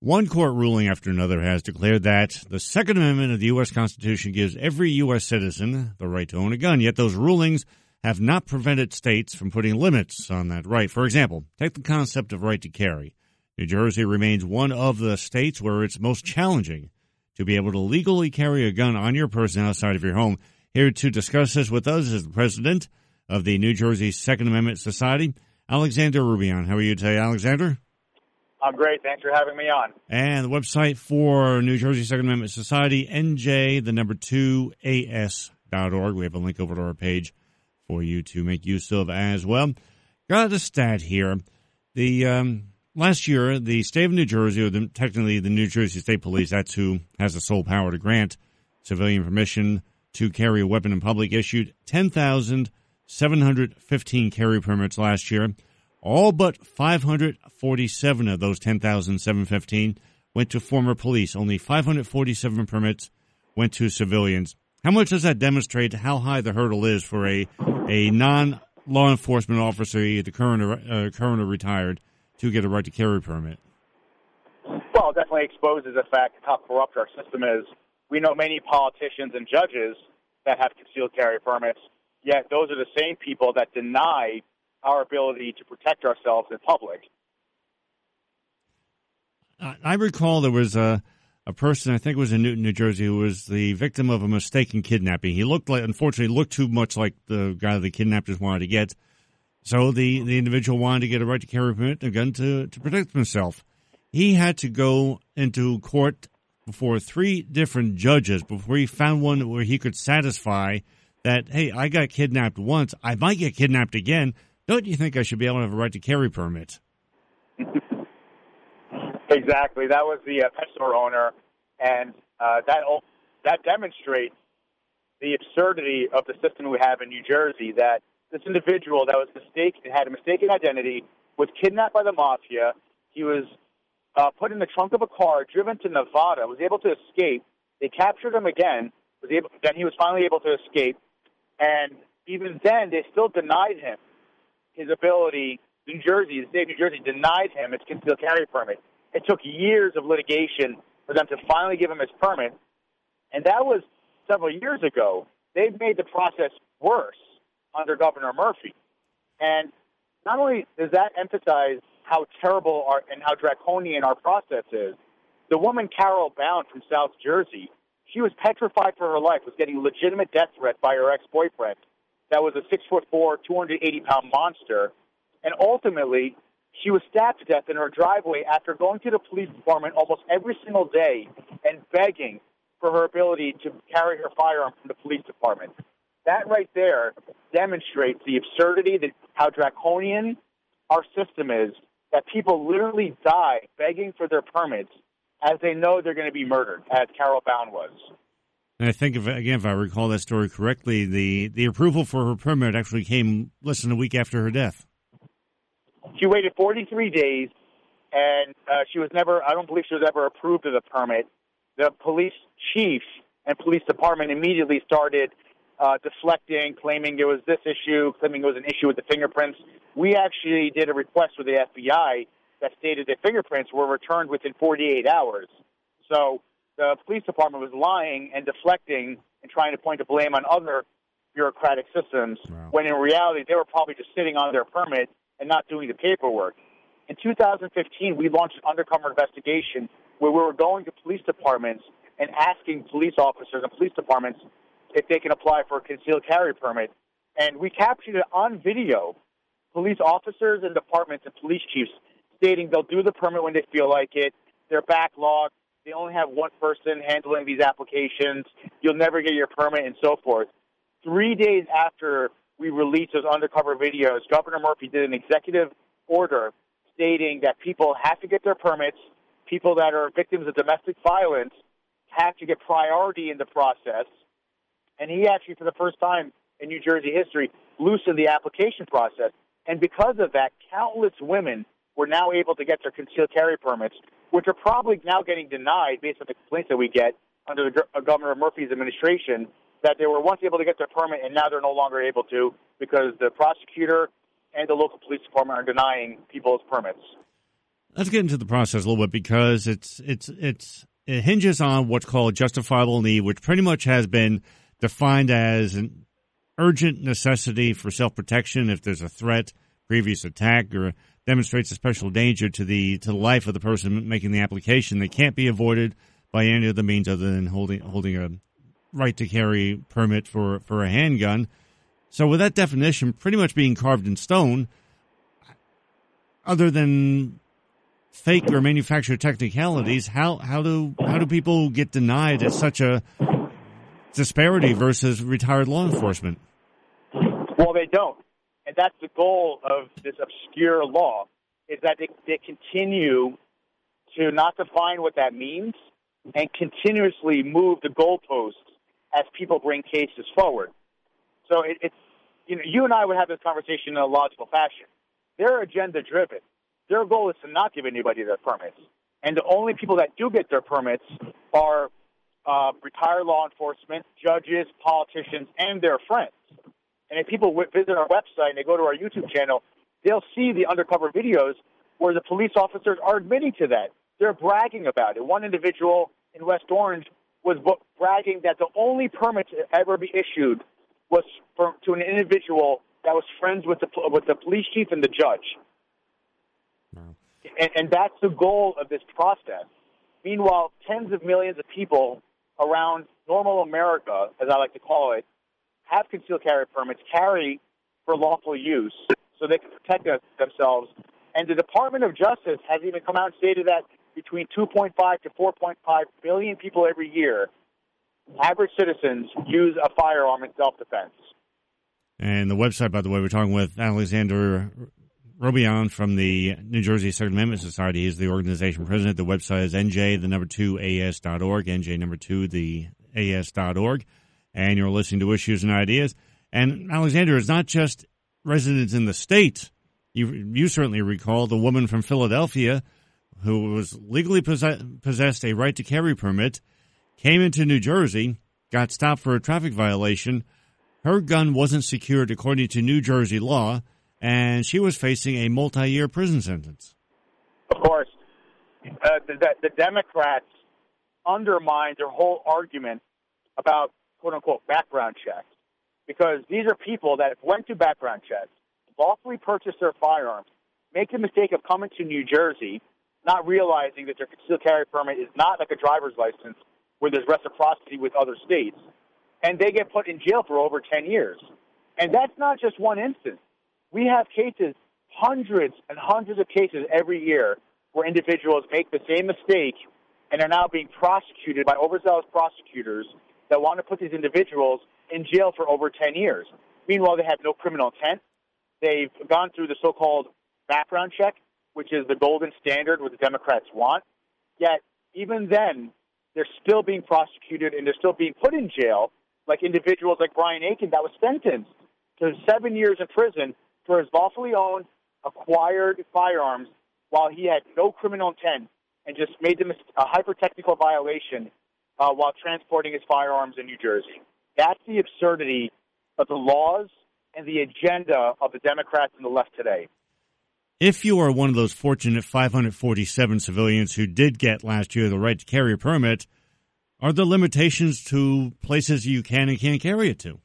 One court ruling after another has declared that the Second Amendment of the U.S. Constitution gives every U.S. citizen the right to own a gun, yet those rulings have not prevented states from putting limits on that right. For example, take the concept of right to carry. New Jersey remains one of the states where it's most challenging to be able to legally carry a gun on your person outside of your home. Here to discuss this with us is the president of the New Jersey Second Amendment Society, Alexander Rubion. How are you today, Alexander? I'm great. Thanks for having me on. And the website for New Jersey Second Amendment Society, NJ2AS.org. We have a link over to our page for you to make use of as well. Got a stat here. The last year, the state of New Jersey, or technically the New Jersey State Police, that's who has the sole power to grant civilian permission to carry a weapon in public, issued 10,715 carry permits last year. All but 547 of those 10,715 went to former police. Only 547 permits went to civilians. How much does that demonstrate how high the hurdle is for a non-law enforcement officer, either current or retired, to get a right to carry permit? Well, it definitely exposes the fact of how corrupt our system is. We know many politicians and judges that have concealed carry permits, yet those are the same people that deny our ability to protect ourselves in public. I recall there was a person, I think it was in Newton, New Jersey, who was the victim of a mistaken kidnapping. He unfortunately looked too much like the guy the kidnappers wanted to get. So the individual wanted to get a right to carry permit, a gun to protect himself. He had to go into court before 3 different judges before he found one where he could satisfy that, hey, I got kidnapped once, I might get kidnapped again. Don't you think I should be able to have a right to carry permit? Exactly. That was the pet store owner, and that demonstrates the absurdity of the system we have in New Jersey, that this individual that had a mistaken identity, was kidnapped by the mafia. He was put in the trunk of a car, driven to Nevada, was able to escape. They captured him again. Then he was finally able to escape, and even then they still denied him his ability. The state of New Jersey denied him his concealed carry permit. It took years of litigation for them to finally give him his permit, and that was several years ago. They've made the process worse under Governor Murphy. And not only does that emphasize how terrible and how draconian our process is, the woman Carol Bound from South Jersey, she was petrified for her life, was getting legitimate death threats by her ex-boyfriend. That was a 6'4", 280-pound monster. And ultimately, she was stabbed to death in her driveway after going to the police department almost every single day and begging for her ability to carry her firearm from the police department. That right there demonstrates the absurdity, how draconian our system is, that people literally die begging for their permits as they know they're going to be murdered, as Carol Bound was. And I think, if I recall that story correctly, the approval for her permit actually came less than a week after her death. She waited 43 days, and I don't believe she was ever approved of the permit. The police chief and police department immediately started deflecting, claiming there was this issue, claiming it was an issue with the fingerprints. We actually did a request with the FBI that stated that fingerprints were returned within 48 hours. So the police department was lying and deflecting and trying to point the blame on other bureaucratic systems, when in reality they were probably just sitting on their permit and not doing the paperwork. In 2015, we launched an undercover investigation where we were going to police departments and asking police officers and police departments if they can apply for a concealed carry permit. And we captured it on video, police officers and departments and police chiefs stating they'll do the permit when they feel like it. They're backlogged. They only have one person handling these applications. You'll never get your permit, and so forth. 3 days after we released those undercover videos, Governor Murphy did an executive order stating that people have to get their permits. People that are victims of domestic violence have to get priority in the process. And he actually, for the first time in New Jersey history, loosened the application process. And because of that, countless women were now able to get their concealed carry permits, which are probably now getting denied based on the complaints that we get under Governor Murphy's administration, that they were once able to get their permit and now they're no longer able to because the prosecutor and the local police department are denying people's permits. Let's get into the process a little bit because it hinges on what's called justifiable need, which pretty much has been defined as an urgent necessity for self-protection if there's a threat, previous attack, or demonstrates a special danger to the life of the person making the application. They can't be avoided by any other means other than holding a right to carry permit for a handgun. So with that definition pretty much being carved in stone, other than fake or manufactured technicalities, how do people get denied at such a disparity versus retired law enforcement? Well, they don't. And that's the goal of this obscure law, is that they continue to not define what that means and continuously move the goalposts as people bring cases forward. So it's, you and I would have this conversation in a logical fashion. They're agenda-driven. Their goal is to not give anybody their permits. And the only people that do get their permits are retired law enforcement, judges, politicians, and their friends. And if people visit our website and they go to our YouTube channel, they'll see the undercover videos where the police officers are admitting to that. They're bragging about it. One individual in West Orange was bragging that the only permit to ever be issued was to an individual that was friends with the police chief and the judge. Wow. And that's the goal of this process. Meanwhile, tens of millions of people around normal America, as I like to call it, have concealed carry permits, carry for lawful use so they can protect themselves. And the Department of Justice has even come out and stated that between 2.5 to 4.5 billion people every year, average citizens, use a firearm in self-defense. And the website, by the way, we're talking with Alexander Robillon from the New Jersey Second Amendment Society. He's the organization president. The website is nj2as.org, nj2as.org. And you're listening to Issues and Ideas. And Alexander, it's not just residents in the state. You certainly recall the woman from Philadelphia who was legally possessed a right to carry permit, came into New Jersey, got stopped for a traffic violation. Her gun wasn't secured according to New Jersey law, and she was facing a multi-year prison sentence. Of course. The Democrats undermined their whole argument about, quote-unquote, background checks, because these are people that went to background checks, lawfully purchased their firearms, make the mistake of coming to New Jersey, not realizing that their concealed carry permit is not like a driver's license where there's reciprocity with other states, and they get put in jail for over 10 years. And that's not just one instance. We have cases, hundreds and hundreds of cases every year where individuals make the same mistake and are now being prosecuted by overzealous prosecutors that want to put these individuals in jail for over 10 years. Meanwhile, they have no criminal intent. They've gone through the so-called background check, which is the golden standard what the Democrats want. Yet, even then, they're still being prosecuted and they're still being put in jail, like individuals like Brian Aiken that was sentenced to 7 years in prison for his lawfully owned, acquired firearms while he had no criminal intent and just made them a hyper-technical violation while transporting his firearms in New Jersey. That's the absurdity of the laws and the agenda of the Democrats and the left today. If you are one of those fortunate 547 civilians who did get last year the right to carry a permit, are there limitations to places you can and can't carry it to?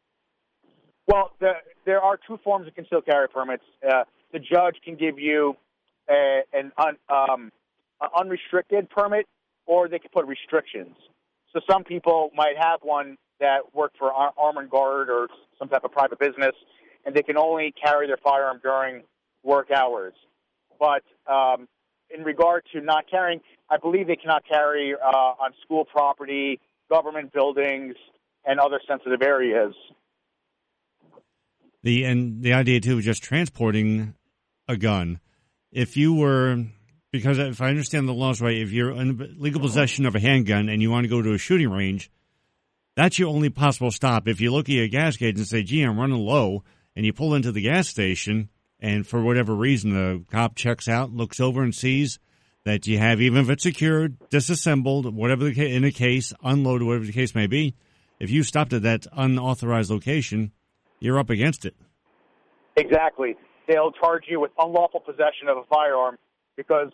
Well, there are two forms of concealed carry permits. The judge can give you an unrestricted permit, or they can put restrictions. So some people might have one that work for Arm and Guard or some type of private business, and they can only carry their firearm during work hours. But in regard to not carrying, I believe they cannot carry on school property, government buildings, and other sensitive areas. The idea, too, of just transporting a gun. If you were, because if I understand the laws right, if you're in legal possession of a handgun and you want to go to a shooting range, that's your only possible stop. If you look at your gas gauge and say, gee, I'm running low, and you pull into the gas station, and for whatever reason, the cop checks out, looks over and sees that you have, even if it's secured, disassembled, whatever the case, in a case, unloaded, whatever the case may be, if you stopped at that unauthorized location, you're up against it. Exactly. They'll charge you with unlawful possession of a firearm because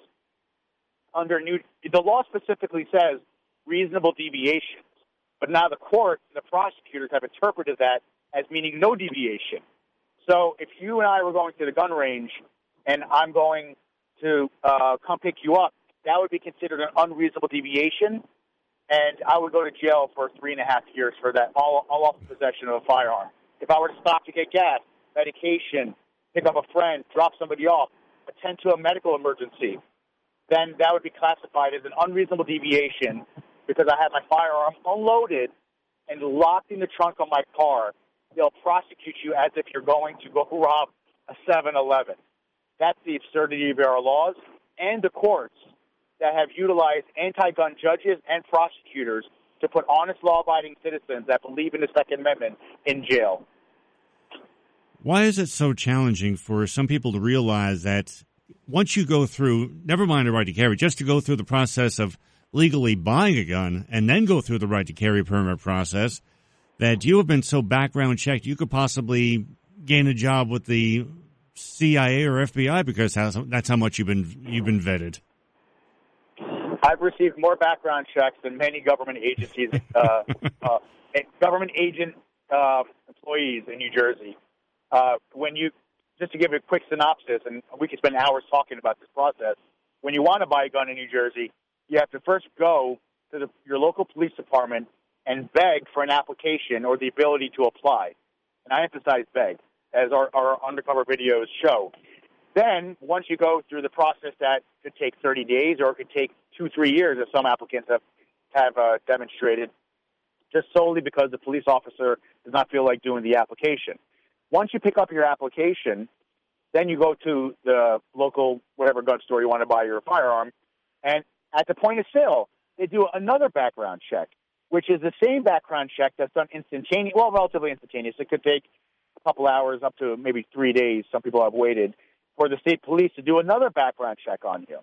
the law specifically says reasonable deviations, but now the court and the prosecutors have interpreted that as meaning no deviation. So if you and I were going to the gun range and I'm going to come pick you up, that would be considered an unreasonable deviation, and I would go to jail for 3.5 years for that, all off possession of a firearm. If I were to stop to get gas, medication, pick up a friend, drop somebody off, attend to a medical emergency, then that would be classified as an unreasonable deviation because I have my firearm unloaded and locked in the trunk of my car. They'll prosecute you as if you're going to go rob a 7-Eleven. That's the absurdity of our laws and the courts that have utilized anti-gun judges and prosecutors to put honest, law-abiding citizens that believe in the Second Amendment in jail. Why is it so challenging for some people to realize that once you go through, never mind the right to carry, just to go through the process of legally buying a gun and then go through the right to carry permit process, that you have been so background checked you could possibly gain a job with the CIA or FBI because that's how much you've been vetted? I've received more background checks than many government agencies, government agent employees in New Jersey. Just to give a quick synopsis, and we could spend hours talking about this process, when you want to buy a gun in New Jersey, you have to first go to your local police department and beg for an application or the ability to apply. And I emphasize beg, as our undercover videos show. Then, once you go through the process, that could take 30 days or it could take 2-3 years, as some applicants have demonstrated, just solely because the police officer does not feel like doing the application. Once you pick up your application, then you go to the local, whatever gun store you want to buy your firearm, and at the point of sale, they do another background check, which is the same background check that's done instantaneous, well, relatively instantaneous. It could take a couple hours, up to maybe 3 days. Some people have waited for the state police to do another background check on you.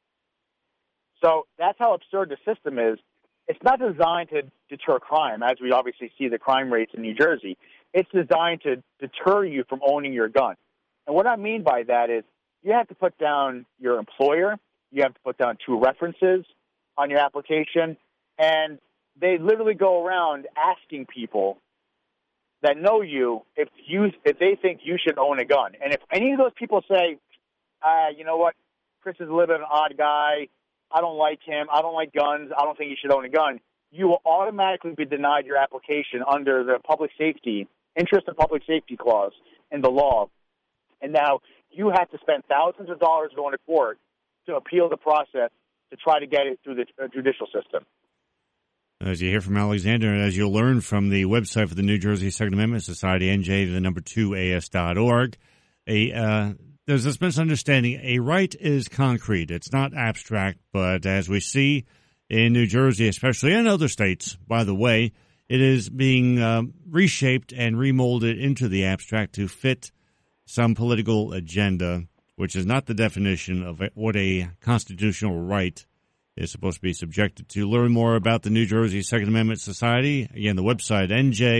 So that's how absurd the system is. It's not designed to deter crime, as we obviously see the crime rates in New Jersey. It's designed to deter you from owning your gun. And what I mean by that is you have to put down your employer, you have to put down 2 references on your application, and they literally go around asking people that know you if they think you should own a gun. And if any of those people say, you know what, Chris is a little bit of an odd guy, I don't like him, I don't like guns, I don't think you should own a gun, you will automatically be denied your application under the interest of public safety clause in the law. And now you have to spend thousands of dollars going to court to appeal the process to try to get it through the judicial system. As you hear from Alexander, and as you'll learn from the website for the New Jersey Second Amendment Society, NJ2AS.org, there's this misunderstanding. A right is concrete. It's not abstract, but as we see in New Jersey, especially in other states, by the way, it is being reshaped and remolded into the abstract to fit some political agenda, which is not the definition of what a constitutional right is supposed to be subjected to. Learn more about the New Jersey Second Amendment Society. Again, the website,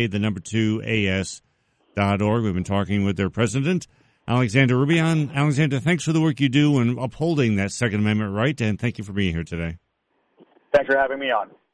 NJ2AS.org. We've been talking with their president, Alexander Rubian. Alexander, thanks for the work you do in upholding that Second Amendment right, and thank you for being here today. Thanks for having me on.